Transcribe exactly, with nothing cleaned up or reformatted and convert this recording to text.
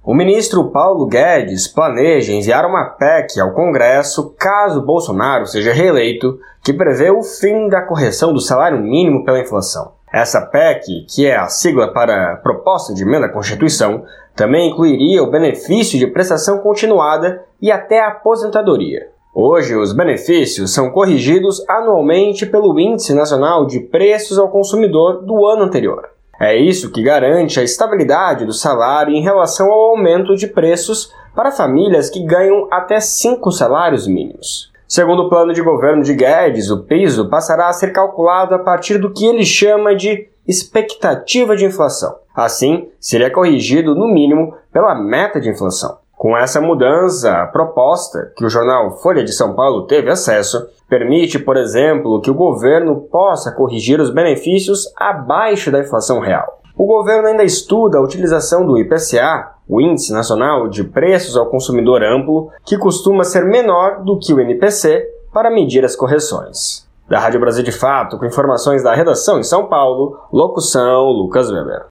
O ministro Paulo Guedes planeja enviar uma P E C ao Congresso caso Bolsonaro seja reeleito, que prevê o fim da correção do salário mínimo pela inflação. Essa P E C, que é a sigla para Proposta de Emenda à Constituição, também incluiria o benefício de prestação continuada e até a aposentadoria. Hoje, os benefícios são corrigidos anualmente pelo Índice Nacional de Preços ao Consumidor do ano anterior. É isso que garante a estabilidade do salário em relação ao aumento de preços para famílias que ganham até cinco salários mínimos. Segundo o plano de governo de Guedes, o piso passará a ser calculado a partir do que ele chama de expectativa de inflação. Assim, seria corrigido, no mínimo, pela meta de inflação. Com essa mudança, a proposta, que o jornal Folha de São Paulo teve acesso, permite, por exemplo, que o governo possa corrigir os benefícios abaixo da inflação real. O governo ainda estuda a utilização do I P C A, o Índice Nacional de Preços ao Consumidor Amplo, que costuma ser menor do que o N P C, para medir as correções. Da Rádio Brasil de Fato, com informações da redação em São Paulo, locução Lucas Weber.